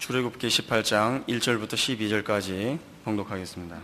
출애굽기 18장 1절부터 12절까지 봉독하겠습니다.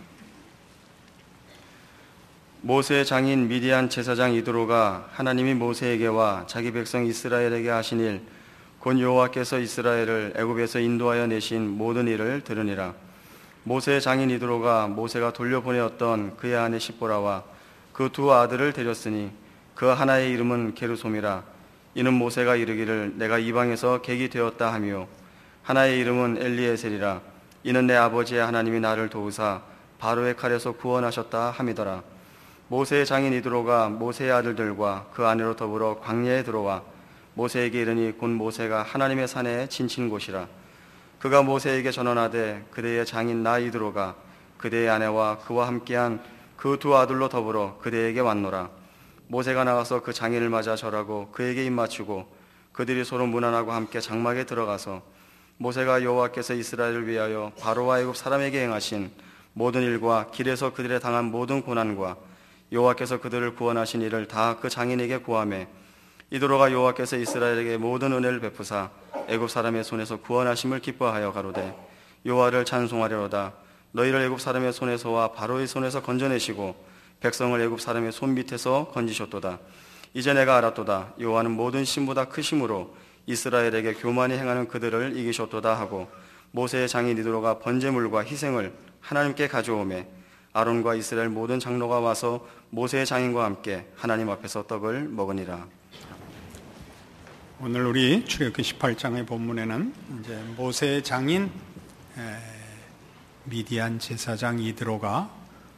모세의 장인 미디안 제사장 이드로가 하나님이 모세에게와 자기 백성 이스라엘에게 하신 일, 곧 여호와께서 이스라엘을 애굽에서 인도하여 내신 모든 일을 들으니라. 모세의 장인 이드로가 모세가 돌려보내었던 그의 아내 십보라와 그 두 아들을 데렸으니 그 하나의 이름은 게르솜이라. 이는 모세가 이르기를 내가 이방에서 객이 되었다 하며, 하나의 이름은 엘리에셀이라. 이는 내 아버지의 하나님이 나를 도우사 바로의 칼에서 구원하셨다 함이더라. 모세의 장인 이드로가 모세의 아들들과 그 아내로 더불어 광야에 들어와 모세에게 이르니 곧 모세가 하나님의 산에 진친 곳이라. 그가 모세에게 전언하되 그대의 장인 나 이드로가 그대의 아내와 그와 함께한 그 두 아들로 더불어 그대에게 왔노라. 모세가 나가서 그 장인을 맞아 절하고 그에게 입맞추고 그들이 서로 문안하고 함께 장막에 들어가서 모세가 여호와께서 이스라엘을 위하여 바로와 애굽 사람에게 행하신 모든 일과 길에서 그들에 당한 모든 고난과 여호와께서 그들을 구원하신 일을 다 그 장인에게 고하매, 이드로가 여호와께서 이스라엘에게 모든 은혜를 베푸사 애굽 사람의 손에서 구원하심을 기뻐하여 가로되, 여호와를 찬송하려로다. 너희를 애굽 사람의 손에서와 바로의 손에서 건져내시고 백성을 애굽 사람의 손 밑에서 건지셨도다. 이제 내가 알았도다. 여호와는 모든 신보다 크심으로 이스라엘에게 교만히 행하는 그들을 이기셨도다 하고, 모세의 장인 이드로가 번제물과 희생을 하나님께 가져오매 아론과 이스라엘 모든 장로가 와서 모세의 장인과 함께 하나님 앞에서 떡을 먹으니라. 오늘 우리 출애굽기 18장의 본문에는 이제 모세의 장인 미디안 제사장 이드로가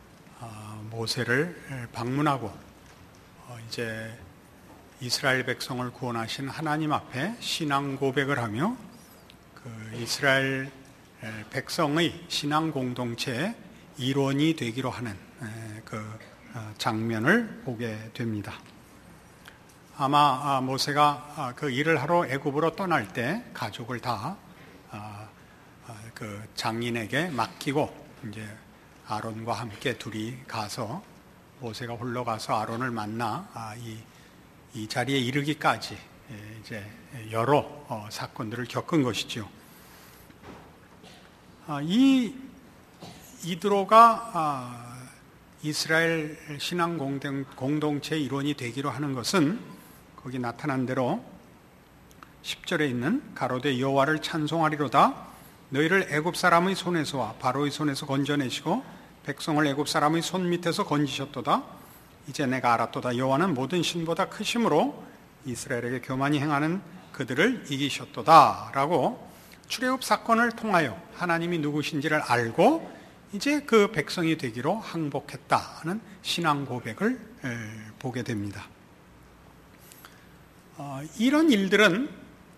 모세를 방문하고 이제 이스라엘 백성을 구원하신 하나님 앞에 신앙 고백을 하며 그 이스라엘 백성의 신앙 공동체의 일원이 되기로 하는 그 장면을 보게 됩니다. 아마 모세가 그 일을 하러 애굽으로 떠날 때 가족을 다 그 장인에게 맡기고 이제 아론과 함께 둘이 가서 모세가 홀로 가서 아론을 만나 이 자리에 이르기까지 이제 여러 사건들을 겪은 것이죠. 이 이드로가 이스라엘 신앙 공동체 일원이 되기로 하는 것은 거기 나타난 대로 10절에 있는 가로되 여호와를 찬송하리로다. 너희를 애굽 사람의 손에서와 바로의 손에서 건져내시고 백성을 애굽 사람의 손 밑에서 건지셨도다. 이제 내가 알았도다. 여호와는 모든 신보다 크심으로 이스라엘에게 교만히 행하는 그들을 이기셨도다 라고 출애굽 사건을 통하여 하나님이 누구신지를 알고 이제 그 백성이 되기로 항복했다는 신앙 고백을 보게 됩니다. 이런 일들은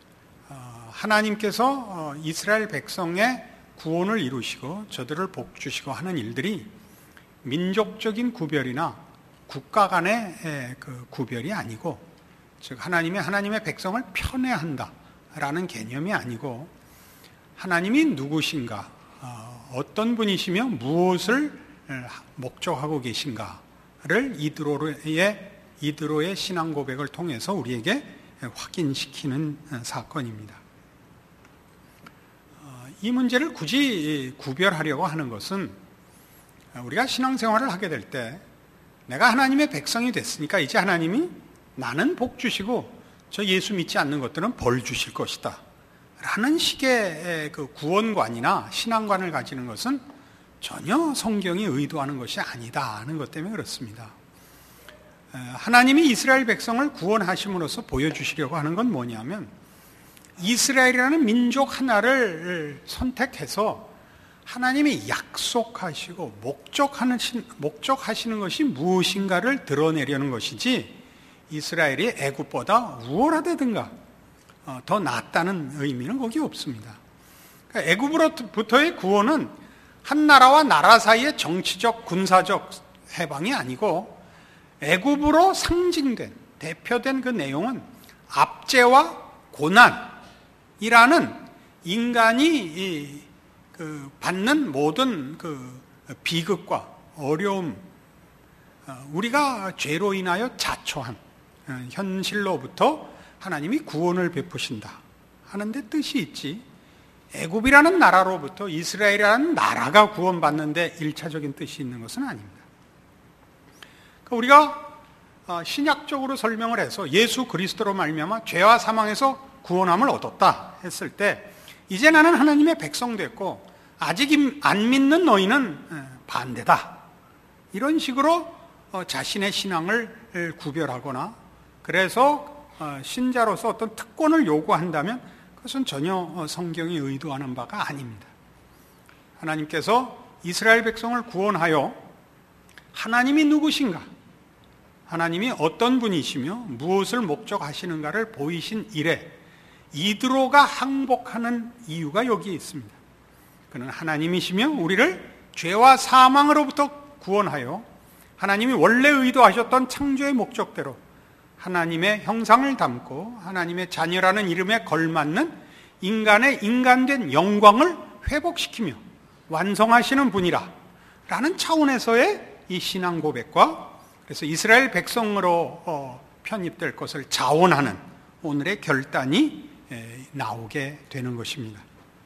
하나님께서 이스라엘 백성의 구원을 이루시고 저들을 복주시고 하는 일들이 민족적인 구별이나 국가 간의 그 구별이 아니고, 즉 하나님의 백성을 편애한다라는 개념이 아니고, 하나님이 누구신가, 어떤 분이시며 무엇을 목적하고 계신가를 이드로의 신앙 고백을 통해서 우리에게 확인시키는 사건입니다. 이 문제를 굳이 구별하려고 하는 것은 우리가 신앙생활을 하게 될 때 내가 하나님의 백성이 됐으니까 이제 하나님이 나는 복 주시고 저 예수 믿지 않는 것들은 벌 주실 것이다 라는 식의 그 구원관이나 신앙관을 가지는 것은 전혀 성경이 의도하는 것이 아니다 하는 것 때문에 그렇습니다. 하나님이 이스라엘 백성을 구원하심으로써 보여주시려고 하는 건 뭐냐면, 이스라엘이라는 민족 하나를 선택해서 하나님이 약속하시고 목적하시는 것이 무엇인가를 드러내려는 것이지, 이스라엘이 애굽보다 우월하다든가 더 낫다는 의미는 거기 없습니다. 그러니까 애굽으로부터의 구원은 한 나라와 나라 사이의 정치적 군사적 해방이 아니고, 애굽으로 상징된 대표된 그 내용은 압제와 고난이라는 인간이 받는 모든 그 비극과 어려움, 우리가 죄로 인하여 자초한 현실로부터 하나님이 구원을 베푸신다 하는데 뜻이 있지, 애굽이라는 나라로부터 이스라엘이라는 나라가 구원받는데 일차적인 뜻이 있는 것은 아닙니다. 그러니까 우리가 신약적으로 설명을 해서 예수 그리스도로 말미암아 죄와 사망에서 구원함을 얻었다 했을 때 이제 나는 하나님의 백성 됐고 아직 안 믿는 너희는 반대다. 이런 식으로 자신의 신앙을 구별하거나 그래서 신자로서 어떤 특권을 요구한다면 그것은 전혀 성경이 의도하는 바가 아닙니다. 하나님께서 이스라엘 백성을 구원하여 하나님이 누구신가? 하나님이 어떤 분이시며 무엇을 목적하시는가를 보이신 이래 이드로가 항복하는 이유가 여기에 있습니다. 그는 하나님이시며 우리를 죄와 사망으로부터 구원하여 하나님이 원래 의도하셨던 창조의 목적대로 하나님의 형상을 담고 하나님의 자녀라는 이름에 걸맞는 인간의 인간된 영광을 회복시키며 완성하시는 분이라 라는 차원에서의 이 신앙 고백과 그래서 이스라엘 백성으로 편입될 것을 자원하는 오늘의 결단이 나오게 되는 것입니다.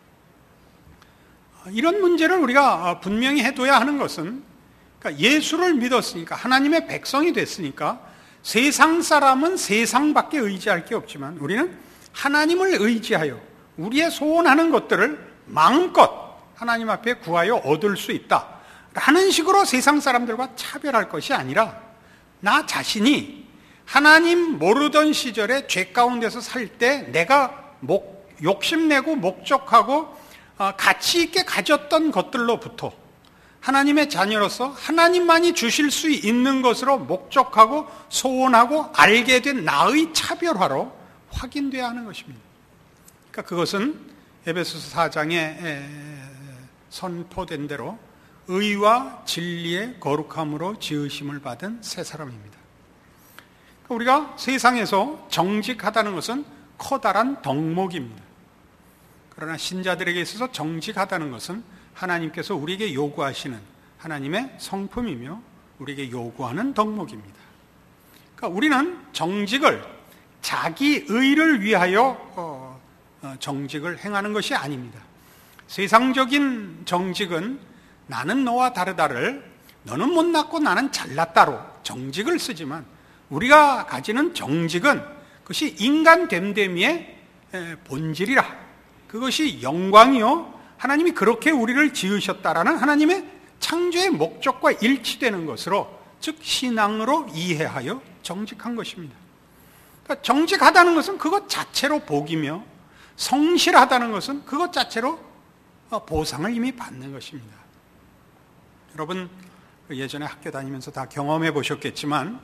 이런 문제를 우리가 분명히 해둬야 하는 것은 그러니까 예수를 믿었으니까 하나님의 백성이 됐으니까 세상 사람은 세상밖에 의지할 게 없지만 우리는 하나님을 의지하여 우리의 소원하는 것들을 마음껏 하나님 앞에 구하여 얻을 수 있다 라는 식으로 세상 사람들과 차별할 것이 아니라 나 자신이 하나님 모르던 시절에 죄 가운데서 살 때 내가 욕심내고 목적하고 가치 있게 가졌던 것들로부터 하나님의 자녀로서 하나님만이 주실 수 있는 것으로 목적하고 소원하고 알게 된 나의 차별화로 확인돼야 하는 것입니다. 그러니까 그것은 에베소서 4장에 선포된 대로 의와 진리의 거룩함으로 지으심을 받은 새 사람입니다. 그러니까 우리가 세상에서 정직하다는 것은 커다란 덕목입니다. 그러나 신자들에게 있어서 정직하다는 것은 하나님께서 우리에게 요구하시는 하나님의 성품이며 우리에게 요구하는 덕목입니다. 그러니까 우리는 정직을 자기 의를 위하여 정직을 행하는 것이 아닙니다. 세상적인 정직은 나는 너와 다르다를 너는 못났고 나는 잘났다로 정직을 쓰지만 우리가 가지는 정직은 그것이 인간 됨됨이의 본질이라 그것이 영광이요 하나님이 그렇게 우리를 지으셨다라는 하나님의 창조의 목적과 일치되는 것으로 즉 신앙으로 이해하여 정직한 것입니다. 그러니까 정직하다는 것은 그것 자체로 복이며 성실하다는 것은 그것 자체로 보상을 이미 받는 것입니다. 여러분 예전에 학교 다니면서 다 경험해 보셨겠지만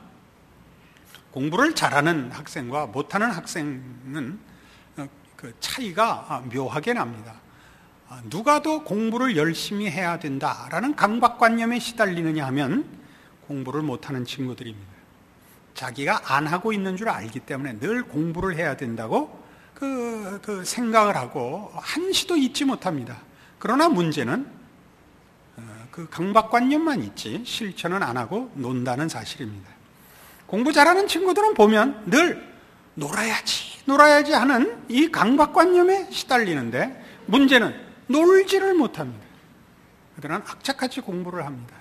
공부를 잘하는 학생과 못하는 학생은 그 차이가 묘하게 납니다. 누가 더 공부를 열심히 해야 된다라는 강박관념에 시달리느냐 하면 공부를 못하는 친구들입니다. 자기가 안 하고 있는 줄 알기 때문에 늘 공부를 해야 된다고 그 생각을 하고 한시도 잊지 못합니다. 그러나 문제는 그 강박관념만 있지 실천은 안 하고 논다는 사실입니다. 공부 잘하는 친구들은 보면 늘 놀아야지 하는 이 강박관념에 시달리는데 문제는 놀지를 못합니다. 그들은 악착같이 공부를 합니다.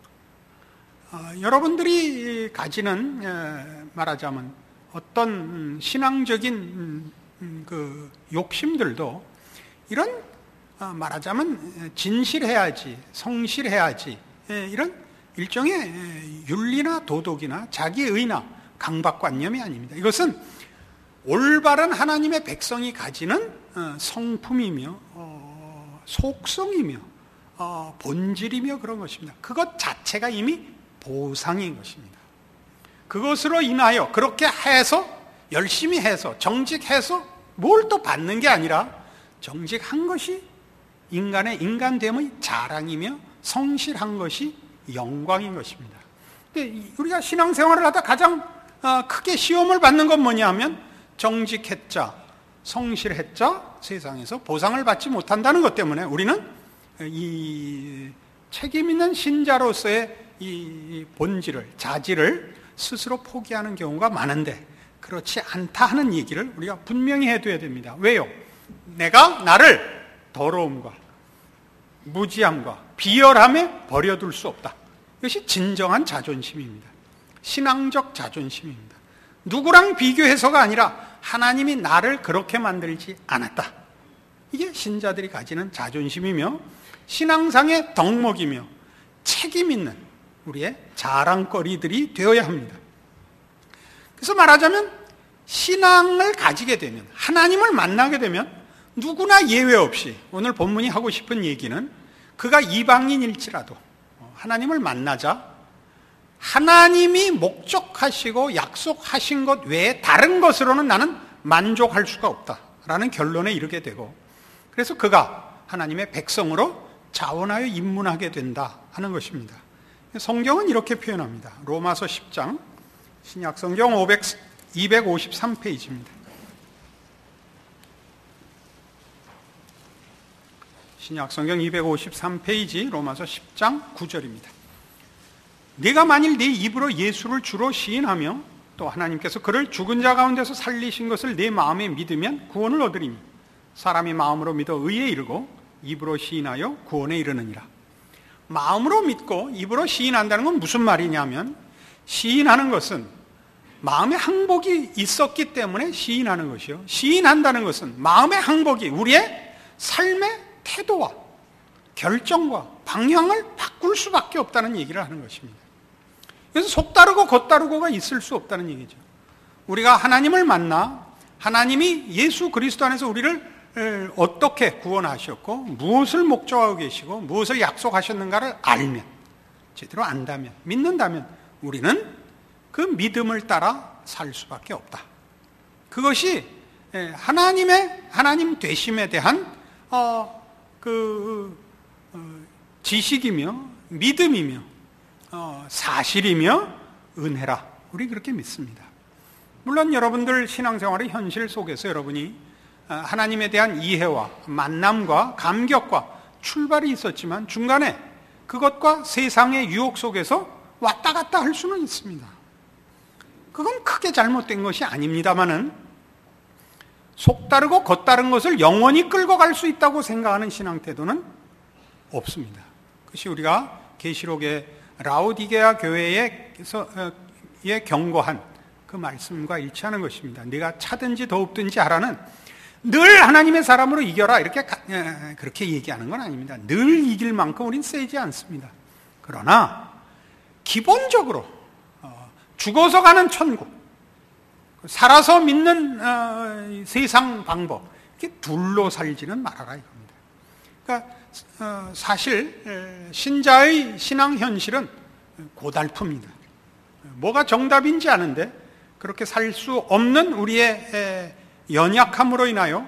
여러분들이 가지는 말하자면 어떤 신앙적인 그 욕심들도 이런 말하자면 진실해야지, 성실해야지 이런 일종의 윤리나 도덕이나 자기의나 강박관념이 아닙니다. 이것은 올바른 하나님의 백성이 가지는 성품이며 속성이며 본질이며 그런 것입니다. 그것 자체가 이미 보상인 것입니다. 그것으로 인하여 그렇게 해서 열심히 해서 정직해서 뭘 또 받는 게 아니라 정직한 것이 인간의 인간됨의 자랑이며 성실한 것이 영광인 것입니다. 근데 우리가 신앙생활을 하다 가장 크게 시험을 받는 건 뭐냐 하면 정직했자, 성실했자 세상에서 보상을 받지 못한다는 것 때문에 우리는 이 책임 있는 신자로서의 이 본질을, 자질을 스스로 포기하는 경우가 많은데 그렇지 않다 하는 얘기를 우리가 분명히 해둬야 됩니다. 왜요? 내가 나를 더러움과 무지함과 비열함에 버려둘 수 없다. 이것이 진정한 자존심입니다. 신앙적 자존심입니다. 누구랑 비교해서가 아니라 하나님이 나를 그렇게 만들지 않았다. 이게 신자들이 가지는 자존심이며 신앙상의 덕목이며 책임 있는 우리의 자랑거리들이 되어야 합니다. 그래서 말하자면 신앙을 가지게 되면, 하나님을 만나게 되면 누구나 예외 없이 오늘 본문이 하고 싶은 얘기는 그가 이방인일지라도 하나님을 만나자 하나님이 목적하시고 약속하신 것 외에 다른 것으로는 나는 만족할 수가 없다라는 결론에 이르게 되고, 그래서 그가 하나님의 백성으로 자원하여 입문하게 된다 하는 것입니다. 성경은 이렇게 표현합니다. 로마서 10장 신약성경 253페이지입니다. 신약성경 253페이지 로마서 10장 9절입니다. 네가 만일 네 입으로 예수를 주로 시인하며 또 하나님께서 그를 죽은 자 가운데서 살리신 것을 네 마음에 믿으면 구원을 얻으리니 사람이 마음으로 믿어 의에 이르고 입으로 시인하여 구원에 이르느니라. 마음으로 믿고 입으로 시인한다는 건 무슨 말이냐면, 시인하는 것은 마음의 항복이 있었기 때문에 시인하는 것이요, 시인한다는 것은 마음의 항복이 우리의 삶의 태도와 결정과 방향을 바꿀 수밖에 없다는 얘기를 하는 것입니다. 그래서 속다르고 겉다르고가 있을 수 없다는 얘기죠. 우리가 하나님을 만나 하나님이 예수 그리스도 안에서 우리를 어떻게 구원하셨고 무엇을 목적하고 계시고 무엇을 약속하셨는가를 알면, 제대로 안다면, 믿는다면 우리는 그 믿음을 따라 살 수밖에 없다. 그것이 하나님 되심에 대한 지식이며 믿음이며 사실이며 은혜라, 우리 그렇게 믿습니다. 물론 여러분들 신앙생활의 현실 속에서 여러분이 하나님에 대한 이해와 만남과 감격과 출발이 있었지만 중간에 그것과 세상의 유혹 속에서 왔다 갔다 할 수는 있습니다. 그건 크게 잘못된 것이 아닙니다마는 속다르고 겉다른 것을 영원히 끌고 갈 수 있다고 생각하는 신앙 태도는 없습니다. 그것이 우리가 계시록의 라오디게아 교회에 경고한 그 말씀과 일치하는 것입니다. 네가 차든지 더웁든지 하라는, 늘 하나님의 사람으로 이겨라 이렇게 그렇게 얘기하는 건 아닙니다. 늘 이길 만큼 우린 세지 않습니다. 그러나 기본적으로 죽어서 가는 천국, 살아서 믿는 세상 방법, 이렇게 둘로 살지는 말아라 이겁니다. 그러니까 사실 신자의 신앙 현실은 고달픕니다. 뭐가 정답인지 아는데 그렇게 살 수 없는 우리의 연약함으로 인하여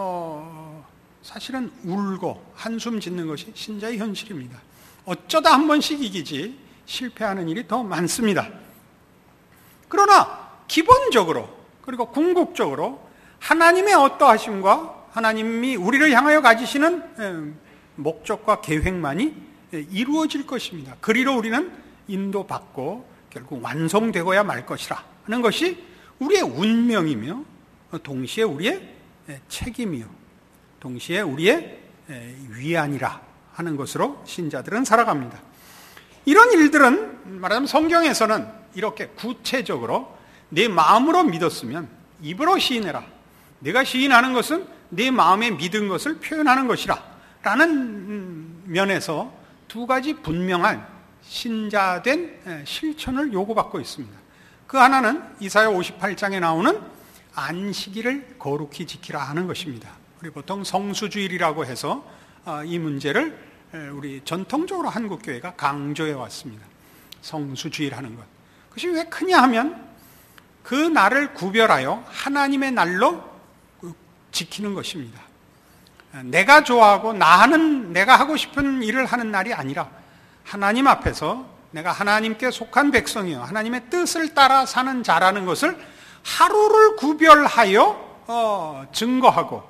사실은 울고 한숨 짓는 것이 신자의 현실입니다. 어쩌다 한 번씩 이기지 실패하는 일이 더 많습니다. 그러나 기본적으로 그리고 궁극적으로 하나님의 어떠하심과 하나님이 우리를 향하여 가지시는 목적과 계획만이 이루어질 것입니다. 그리로 우리는 인도받고 결국 완성되고야 말 것이라 하는 것이 우리의 운명이며 동시에 우리의 책임이요 동시에 우리의 위안이라 하는 것으로 신자들은 살아갑니다. 이런 일들은 말하자면 성경에서는 이렇게 구체적으로 내 마음으로 믿었으면 입으로 시인해라, 내가 시인하는 것은 내 마음에 믿은 것을 표현하는 것이라 라는 면에서 두 가지 분명한 신자된 실천을 요구받고 있습니다. 그 하나는 이사야 58장에 나오는 안식일을 거룩히 지키라 하는 것입니다. 우리 보통 성수주일이라고 해서 이 문제를 우리 전통적으로 한국교회가 강조해 왔습니다. 성수주일 하는 것. 그것이 왜 크냐 하면 그 날을 구별하여 하나님의 날로 지키는 것입니다. 내가 좋아하고 내가 하고 싶은 일을 하는 날이 아니라 하나님 앞에서 내가 하나님께 속한 백성이요 하나님의 뜻을 따라 사는 자라는 것을 하루를 구별하여 증거하고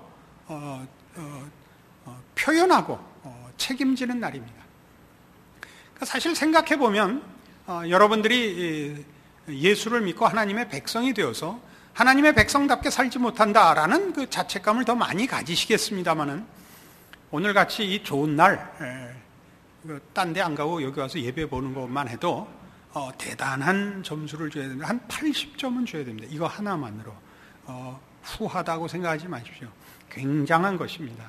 표현하고 책임지는 날입니다. 사실 생각해 보면 여러분들이 예수를 믿고 하나님의 백성이 되어서 하나님의 백성답게 살지 못한다라는 그 자책감을 더 많이 가지시겠습니다마는 오늘같이 이 좋은 날, 딴 데 안 가고 여기 와서 예배 보는 것만 해도 대단한 점수를 줘야 됩니다. 한 80점은 줘야 됩니다. 이거 하나만으로. 후하다고 생각하지 마십시오. 굉장한 것입니다.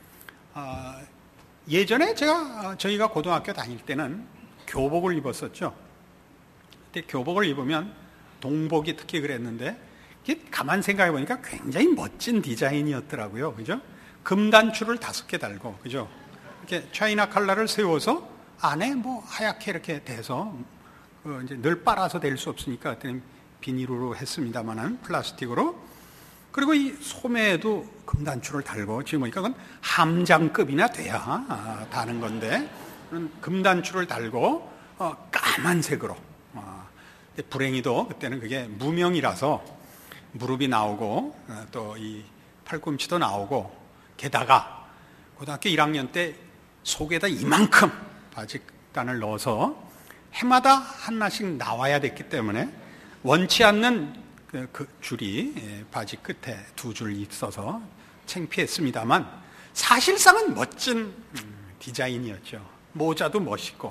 예전에 저희가 고등학교 다닐 때는 교복을 입었었죠. 그때 교복을 입으면 동복이 특히 그랬는데 가만 생각해 보니까 굉장히 멋진 디자인이었더라고요. 그죠? 금단추를 5개 달고, 그죠? 이렇게 차이나 칼라를 세워서 안에 뭐 하얗게 이렇게 돼서 이제 늘 빨아서 될 수 없으니까 그때는 비닐로 했습니다만은 플라스틱으로. 그리고 이 소매에도 금단추를 달고, 지금 보니까 그건 함장급이나 돼야 다는 건데, 금단추를 달고 까만색으로. 불행히도 그때는 그게 무명이라서 무릎이 나오고 또 이 팔꿈치도 나오고, 게다가 고등학교 1학년 때 속에다 이만큼 바짓단을 넣어서 해마다 하나씩 나와야 됐기 때문에 원치 않는 그 줄이 바지 끝에 2줄 있어서 창피했습니다만 사실상은 멋진 디자인이었죠. 모자도 멋있고.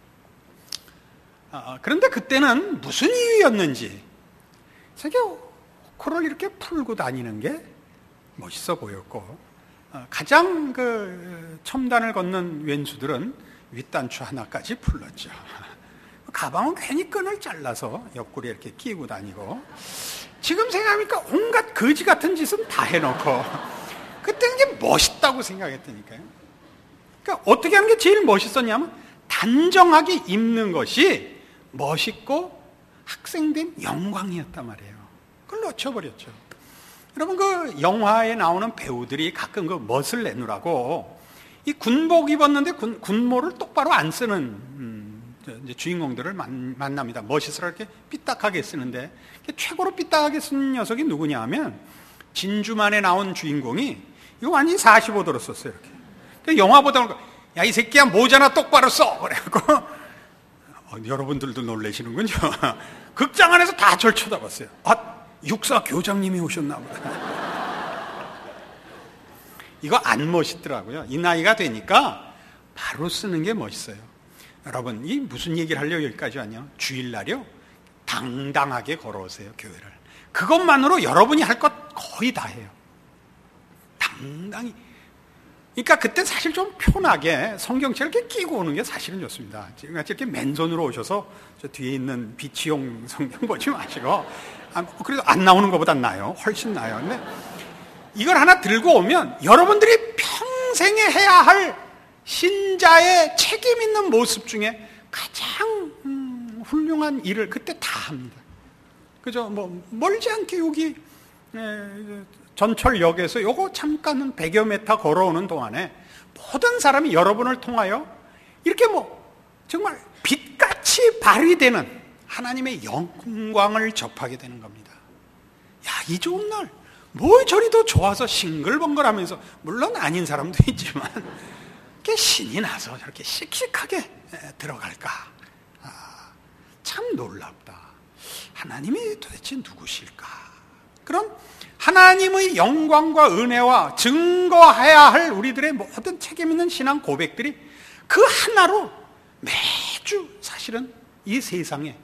그런데 그때는 무슨 이유였는지 세계 코를 이렇게 풀고 다니는 게 멋있어 보였고, 가장 첨단을 걷는 왼수들은 윗단추 하나까지 풀렀죠. 가방은 괜히 끈을 잘라서 옆구리에 이렇게 끼고 다니고, 지금 생각하니까 온갖 거지 같은 짓은 다 해놓고, 그때는 이게 멋있다고 생각했다니까요. 그러니까 어떻게 하는 게 제일 멋있었냐면 단정하게 입는 것이 멋있고 학생된 영광이었단 말이에요. 그걸 놓쳐버렸죠. 여러분, 그 영화에 나오는 배우들이 가끔 그 멋을 내느라고 이 군복 입었는데 군모를 똑바로 안 쓰는 이제 주인공들을 만납니다. 멋있으라 이렇게 삐딱하게 쓰는데, 최고로 삐딱하게 쓴 녀석이 누구냐 하면 진주만에 나온 주인공이 이거 완전히 45도로 썼어요. 이렇게. 영화 보다 보니까 야, 이 새끼야 모자나 똑바로 써! 그래갖고 여러분들도 놀라시는군요. 극장 안에서 다 절 쳐다봤어요. 육사 교장님이 오셨나 보다. 이거 안 멋있더라고요. 이 나이가 되니까 바로 쓰는 게 멋있어요. 여러분, 이 무슨 얘기를 하려고 여기까지 왔냐? 주일날이요, 당당하게 걸어오세요, 교회를. 그것만으로 여러분이 할 것 거의 다 해요. 당당히. 그러니까 그때 사실 좀 편하게 성경책을 이렇게 끼고 오는 게 사실은 좋습니다. 지금같이 이렇게 맨손으로 오셔서 저 뒤에 있는 비치용 성경 보지 마시고, 그래도 안 나오는 것보단 나아요. 훨씬 나아요. 근데 이걸 하나 들고 오면 여러분들이 평생에 해야 할 신자의 책임 있는 모습 중에 가장 훌륭한 일을 그때 다 합니다. 그죠? 뭐 멀지 않게 여기 전철역에서 요거 잠깐 100여 미터 걸어오는 동안에 모든 사람이 여러분을 통하여 이렇게 뭐 정말 빛같이 발휘되는 하나님의 영광을 접하게 되는 겁니다. 야, 이 좋은 날 뭘 저리 더 좋아서 싱글벙글하면서, 물론 아닌 사람도 있지만 이렇게 신이 나서 저렇게 씩씩하게 들어갈까? 참 놀랍다. 하나님이 도대체 누구실까? 그럼 하나님의 영광과 은혜와 증거해야 할 우리들의 모든 책임 있는 신앙 고백들이 그 하나로 매주 사실은 이 세상에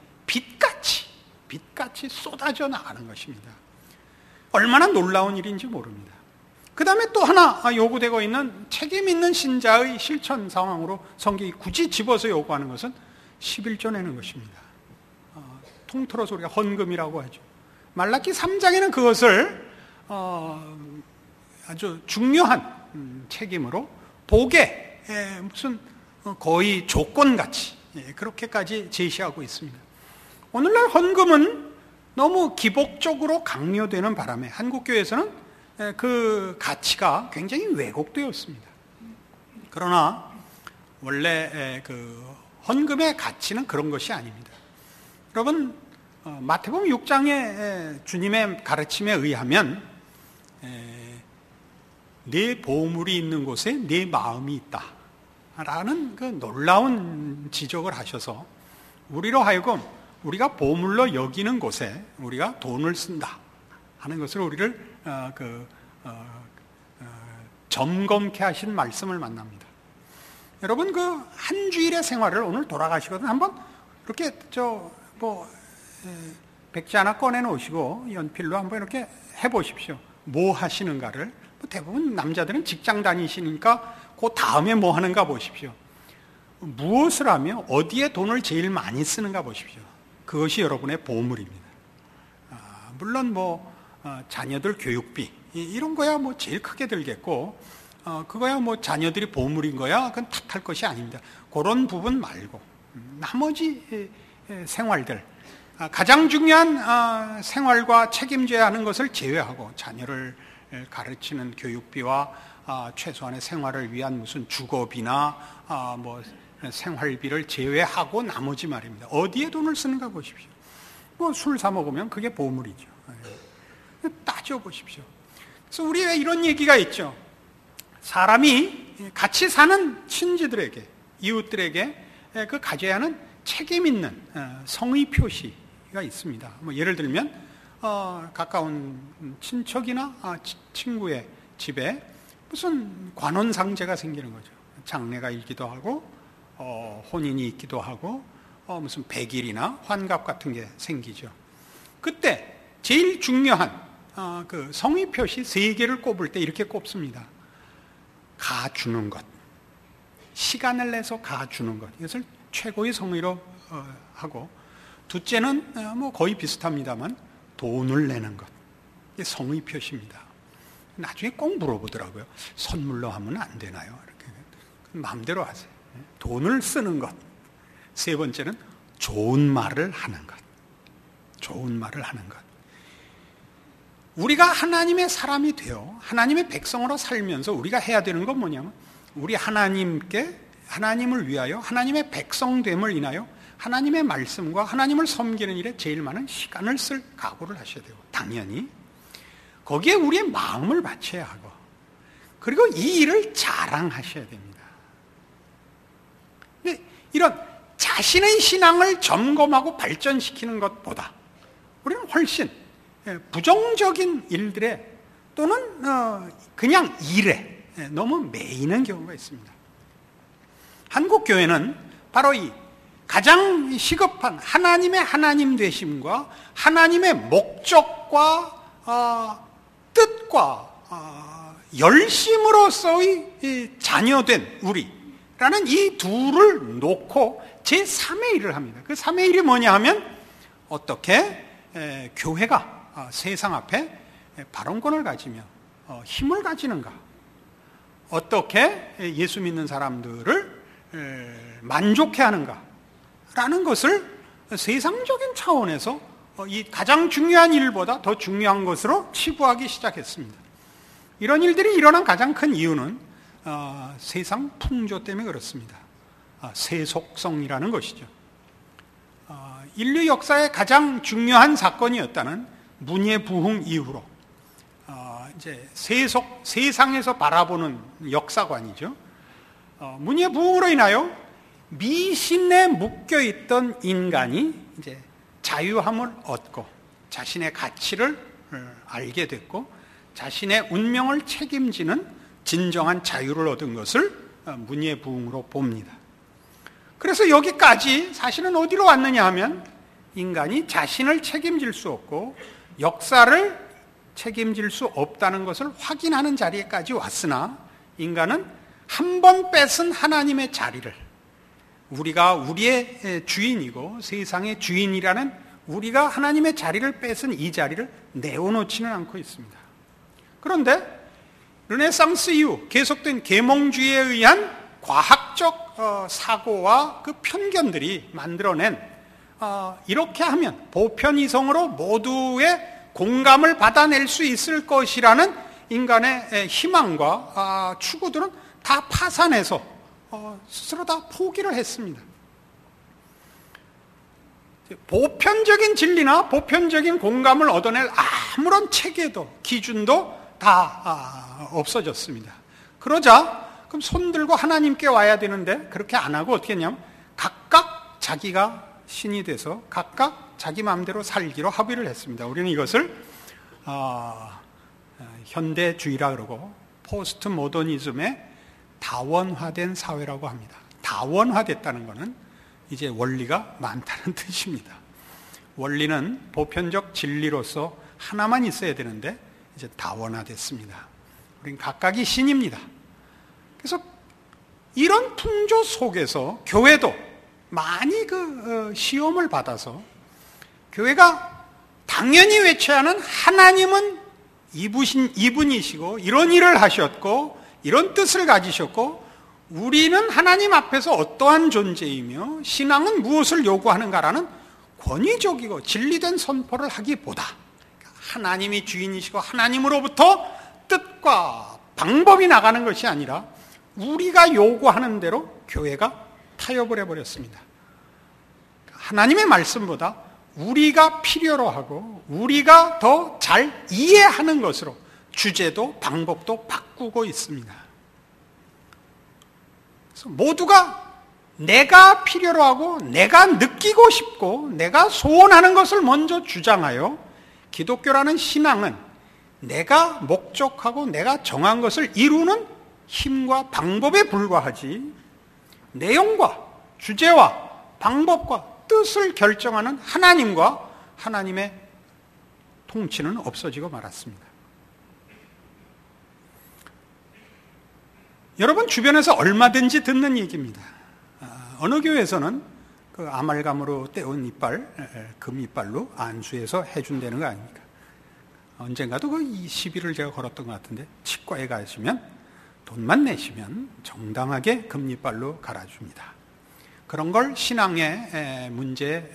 빛같이 쏟아져 나가는 것입니다. 얼마나 놀라운 일인지 모릅니다. 그 다음에 또 하나 요구되고 있는 책임 있는 신자의 실천 상황으로 성경이 굳이 집어서 요구하는 것은 11조 내는 것입니다. 통틀어서 우리가 헌금이라고 하죠. 말라기 3장에는 그것을 아주 중요한 책임으로 복의 무슨 거의 조건같이 그렇게까지 제시하고 있습니다. 오늘날 헌금은 너무 기복적으로 강요되는 바람에 한국교회에서는 그 가치가 굉장히 왜곡되어 있습니다. 그러나 원래 그 헌금의 가치는 그런 것이 아닙니다. 여러분, 마태복음 6장의 주님의 가르침에 의하면 내 보물이 있는 곳에 내 마음이 있다 라는 그 놀라운 지적을 하셔서 우리로 하여금 우리가 보물로 여기는 곳에 우리가 돈을 쓴다 하는 것을 우리를 점검케 하신 말씀을 만납니다. 여러분 그 한 주일의 생활을 오늘 돌아가시거든 한번 이렇게 백지 하나 꺼내 놓으시고 연필로 한번 이렇게 해보십시오. 뭐 하시는가를. 대부분 남자들은 직장 다니시니까 그 다음에 뭐 하는가 보십시오. 무엇을 하며 어디에 돈을 제일 많이 쓰는가 보십시오. 그것이 여러분의 보물입니다. 물론 자녀들 교육비 이런 거야 제일 크게 들겠고, 그거야 자녀들이 보물인 거야 그건 탓할 것이 아닙니다. 그런 부분 말고 나머지 생활들, 가장 중요한 생활과 책임져야 하는 것을 제외하고 자녀를 가르치는 교육비와 최소한의 생활을 위한 무슨 주거비나 생활비를 제외하고 나머지 말입니다. 어디에 돈을 쓰는가 보십시오. 술 사 먹으면 그게 보물이죠. 따져보십시오. 그래서 우리가 이런 얘기가 있죠. 사람이 같이 사는 친지들에게, 이웃들에게 그 가져야 하는 책임 있는 성의 표시가 있습니다. 예를 들면 가까운 친척이나 친구의 집에 무슨 관혼상제가 생기는 거죠. 장례가 있기도 하고 혼인이 있기도 하고 무슨 백일이나 환갑 같은 게 생기죠. 그때 제일 중요한 그 성의 표시 3개를 꼽을 때 이렇게 꼽습니다. 가주는 것, 시간을 내서 가주는 것, 이것을 최고의 성의로 하고, 둘째는 거의 비슷합니다만 돈을 내는 것, 이게 성의 표시입니다. 나중에 꼭 물어보더라고요. 선물로 하면 안 되나요? 이렇게 마음대로 하세요. 돈을 쓰는 것. 세 번째는 좋은 말을 하는 것. 좋은 말을 하는 것. 우리가 하나님의 사람이 되어 하나님의 백성으로 살면서 우리가 해야 되는 건 뭐냐면, 우리 하나님을 위하여 하나님의 백성됨을 인하여 하나님의 말씀과 하나님을 섬기는 일에 제일 많은 시간을 쓸 각오를 하셔야 되고, 당연히 거기에 우리의 마음을 바쳐야 하고, 그리고 이 일을 자랑하셔야 됩니다. 근데 이런 자신의 신앙을 점검하고 발전시키는 것보다 우리는 훨씬 부정적인 일들에 또는 그냥 일에 너무 매이는 경우가 있습니다. 한국 교회는 바로 이 가장 시급한 하나님의 하나님 되심과 하나님의 목적과 뜻과 열심으로서의 자녀된 우리라는 이 둘을 놓고 제3의 일을 합니다. 그 3의 일이 뭐냐 하면, 어떻게 교회가 세상 앞에 발언권을 가지며 힘을 가지는가, 어떻게 예수 믿는 사람들을 만족해 하는가 라는 것을 세상적인 차원에서 이 가장 중요한 일보다 더 중요한 것으로 치부하기 시작했습니다. 이런 일들이 일어난 가장 큰 이유는 세상 풍조 때문에 그렇습니다. 세속성이라는 것이죠. 인류 역사의 가장 중요한 사건이었다는 문예부흥 이후로 이제 세상에서 바라보는 역사관이죠. 문예부흥으로 인하여 미신에 묶여있던 인간이 이제 자유함을 얻고 자신의 가치를 알게 됐고 자신의 운명을 책임지는 진정한 자유를 얻은 것을 문예부흥으로 봅니다. 그래서 여기까지 사실은 어디로 왔느냐 하면, 인간이 자신을 책임질 수 없고 역사를 책임질 수 없다는 것을 확인하는 자리에까지 왔으나, 인간은 한 번 뺏은 하나님의 자리를, 우리가 우리의 주인이고 세상의 주인이라는 우리가 하나님의 자리를 뺏은 이 자리를 내어놓지는 않고 있습니다. 그런데 르네상스 이후 계속된 계몽주의에 의한 과학적 사고와 그 편견들이 만들어낸 이렇게 하면 보편이성으로 모두의 공감을 받아낼 수 있을 것이라는 인간의 희망과 추구들은 다 파산해서 스스로 다 포기를 했습니다. 보편적인 진리나 보편적인 공감을 얻어낼 아무런 체계도 기준도 다 없어졌습니다. 그러자 그럼 손들고 하나님께 와야 되는데 그렇게 안 하고 어떻게 했냐면 각각 자기가 신이 돼서 각각 자기 마음대로 살기로 합의를 했습니다. 우리는 이것을 현대주의라 그러고 포스트 모더니즘의 다원화된 사회라고 합니다. 다원화됐다는 것은 이제 원리가 많다는 뜻입니다. 원리는 보편적 진리로서 하나만 있어야 되는데 이제 다원화됐습니다. 우린 각각이 신입니다. 그래서 이런 풍조 속에서 교회도 많이 시험을 받아서 교회가 당연히 외쳐야 하는 하나님은 이분이시고 이런 일을 하셨고 이런 뜻을 가지셨고 우리는 하나님 앞에서 어떠한 존재이며 신앙은 무엇을 요구하는가라는 권위적이고 진리된 선포를 하기보다 하나님이 주인이시고 하나님으로부터 뜻과 방법이 나가는 것이 아니라 우리가 요구하는 대로 교회가 타협을 해버렸습니다. 하나님의 말씀보다 우리가 필요로 하고 우리가 더 잘 이해하는 것으로 주제도 방법도 바꾸고 있습니다. 그래서 모두가 내가 필요로 하고 내가 느끼고 싶고 내가 소원하는 것을 먼저 주장하여 기독교라는 신앙은 내가 목적하고 내가 정한 것을 이루는 힘과 방법에 불과하지 내용과 주제와 방법과 뜻을 결정하는 하나님과 하나님의 통치는 없어지고 말았습니다. 여러분 주변에서 얼마든지 듣는 얘기입니다. 어느 교회에서는 그 아말감으로 떼온 이빨, 금 이빨로 안수해서 해준다는 거 아닙니까? 언젠가도 그 시비를 제가 걸었던 것 같은데 치과에 가시면 돈만 내시면 정당하게 금 이빨로 갈아줍니다. 그런 걸 신앙의 문제에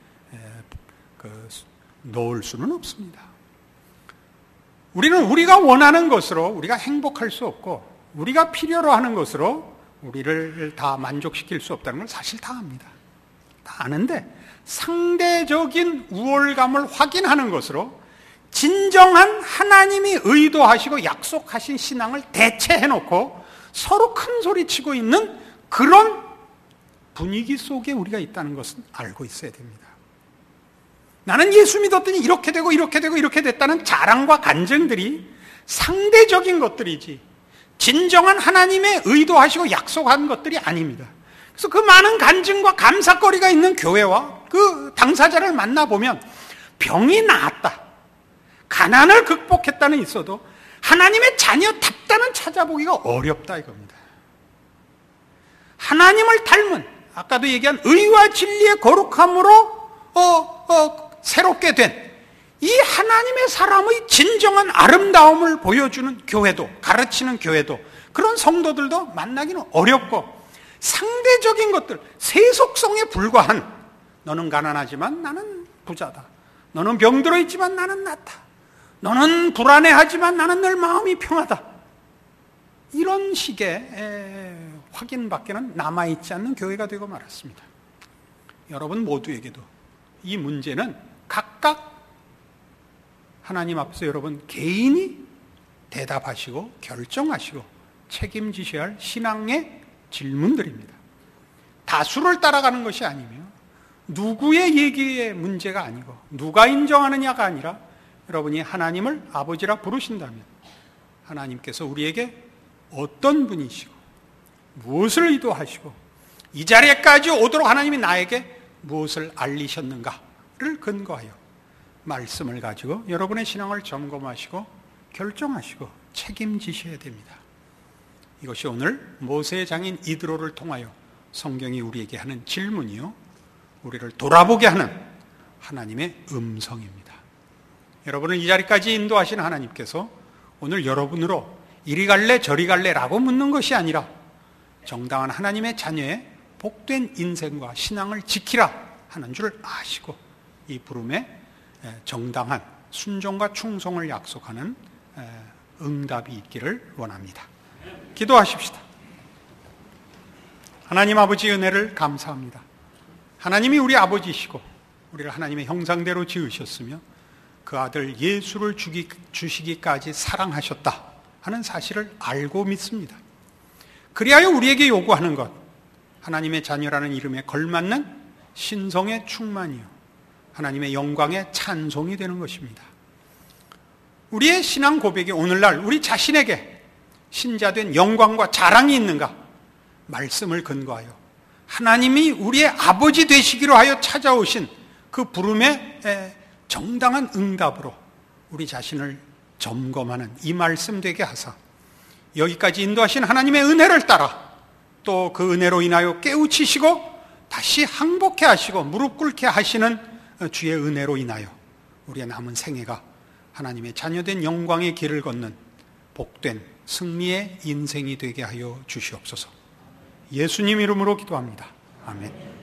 넣을 수는 없습니다. 우리는 우리가 원하는 것으로 우리가 행복할 수 없고 우리가 필요로 하는 것으로 우리를 다 만족시킬 수 없다는 걸 사실 다 압니다. 다 아는데 상대적인 우월감을 확인하는 것으로 진정한 하나님이 의도하시고 약속하신 신앙을 대체해놓고 서로 큰 소리치고 있는 그런 분위기 속에 우리가 있다는 것은 알고 있어야 됩니다. 나는 예수 믿었더니 이렇게 되고 이렇게 되고 이렇게 됐다는 자랑과 간증들이 상대적인 것들이지 진정한 하나님의 의도하시고 약속한 것들이 아닙니다. 그래서 그 많은 간증과 감사거리가 있는 교회와 그 당사자를 만나보면 병이 나았다, 가난을 극복했다는 있어도 하나님의 자녀답다는 찾아보기가 어렵다 이겁니다. 하나님을 닮은 아까도 얘기한 의와 진리의 거룩함으로 새롭게 된 이 하나님의 사람의 진정한 아름다움을 보여주는 교회도 가르치는 교회도 그런 성도들도 만나기는 어렵고 상대적인 것들 세속성에 불과한 너는 가난하지만 나는 부자다, 너는 병들어 있지만 나는 낫다, 너는 불안해하지만 나는 늘 마음이 평하다, 이런 식의 확인밖에는 남아있지 않는 교회가 되고 말았습니다. 여러분 모두에게도 이 문제는 각각 하나님 앞에서 여러분 개인이 대답하시고 결정하시고 책임지셔야 할 신앙의 질문들입니다. 다수를 따라가는 것이 아니며 누구의 얘기의 문제가 아니고 누가 인정하느냐가 아니라 여러분이 하나님을 아버지라 부르신다면 하나님께서 우리에게 어떤 분이시고 무엇을 의도하시고 이 자리에까지 오도록 하나님이 나에게 무엇을 알리셨는가를 근거하여 말씀을 가지고 여러분의 신앙을 점검하시고 결정하시고 책임지셔야 됩니다. 이것이 오늘 모세의 장인 이드로를 통하여 성경이 우리에게 하는 질문이요, 우리를 돌아보게 하는 하나님의 음성입니다. 여러분을 이 자리까지 인도하신 하나님께서 오늘 여러분으로 이리 갈래 저리 갈래라고 묻는 것이 아니라 정당한 하나님의 자녀의 복된 인생과 신앙을 지키라 하는 줄 아시고 이 부름에 정당한 순종과 충성을 약속하는 응답이 있기를 원합니다. 기도하십시다. 하나님 아버지 은혜를 감사합니다. 하나님이 우리 아버지시고 우리를 하나님의 형상대로 지으셨으며 그 아들 예수를 주시기까지 사랑하셨다 하는 사실을 알고 믿습니다. 그리하여 우리에게 요구하는 것, 하나님의 자녀라는 이름에 걸맞는 신성의 충만이요 하나님의 영광의 찬송이 되는 것입니다. 우리의 신앙 고백이 오늘날 우리 자신에게 신자된 영광과 자랑이 있는가? 말씀을 근거하여 하나님이 우리의 아버지 되시기로 하여 찾아오신 그 부름의 정당한 응답으로 우리 자신을 점검하는 이 말씀 되게 하사 여기까지 인도하신 하나님의 은혜를 따라 또 그 은혜로 인하여 깨우치시고 다시 항복해 하시고 무릎 꿇게 하시는 주의 은혜로 인하여 우리의 남은 생애가 하나님의 자녀된 영광의 길을 걷는 복된 승리의 인생이 되게 하여 주시옵소서. 예수님 이름으로 기도합니다. 아멘.